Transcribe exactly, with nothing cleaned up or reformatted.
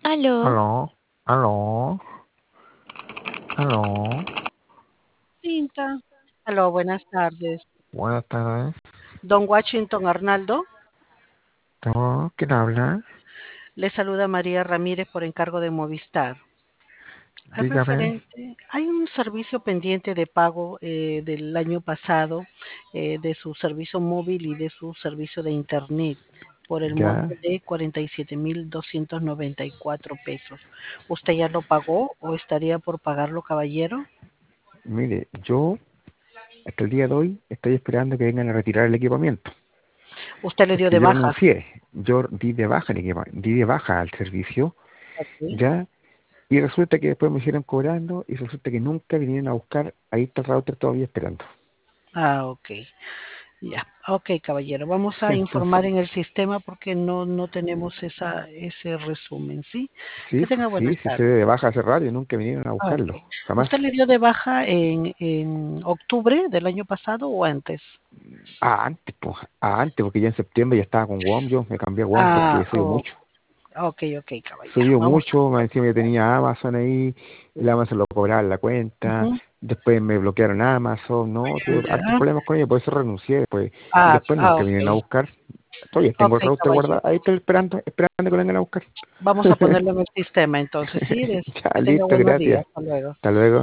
Aló, Aló, aló, aló. Cinta. Aló, buenas tardes. Buenas tardes. Don Washington Arnaldo, ¿Todo? ¿Quién habla? le saluda María Ramírez por encargo de Movistar. Es Dígame. referente, hay un servicio pendiente de pago eh, del año pasado eh, de su servicio móvil y de su servicio de internet por el monto Ya. de cuarenta y siete mil doscientos noventa y cuatro pesos. ¿Usted ya lo pagó o estaría por pagarlo, caballero? Mire, yo hasta el día de hoy estoy esperando que vengan a retirar el equipamiento. ¿Usted le dio Porque de yo baja? renuncié. Yo di de baja el equipa- di de baja al servicio, Ok. ya. Y resulta que después me hicieron cobrando y resulta que nunca vinieron a buscar. Ahí está el router todavía esperando. Ah, ok. Ya, ok, caballero. Vamos a Entonces, informar en el sistema porque no, no tenemos esa, ese resumen, ¿sí? sí, Que pues tenga sí, buenas sí se dio tardes. de baja hace rato y nunca vinieron a Ah, ok. buscarlo. Jamás. ¿Usted le dio de baja en, en octubre del año pasado o antes? Ah, antes, pues, ah, antes, porque ya en septiembre ya estaba con WOM, yo me cambié a WOM porque Ah, subió oh, mucho. ok, ok, caballero. Subió Vamos a mucho, más poner. encima yo tenía Amazon ahí, el Amazon lo cobraba en la cuenta, Ujú. después me bloquearon Amazon, no, tuve hartos Ya. problemas con ellos, por eso renuncié después, y Ah, después ah, nunca ok. vinieron a buscar. Todavía tengo Ok, el router guardado, caballero. ahí estoy esperando, esperando que vengan a buscar. Vamos a ponerlo en el sistema entonces, ¿sí? Des- Ya, Que tenga listo, buenos días. gracias. Hasta luego. Hasta luego.